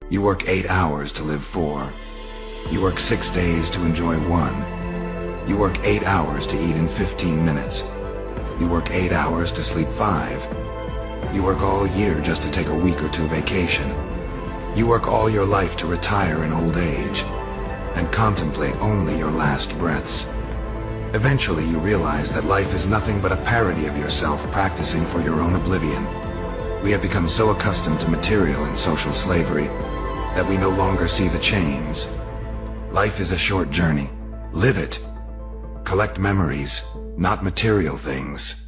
You work 8 hours to live 4. You work 6 days to enjoy 1. You work 8 hours to eat in 15 minutes. You work 8 hours to sleep 5. You work all year just to take a week or two vacation. You work all your life to retire in old age and contemplate only your last breaths. Eventually you realize that life is nothing but a parody of yourself practicing for your own oblivion. We have become so accustomed to material and social slavery that we no longer see the chains. Life is a short journey. Live it. Collect memories, not material things.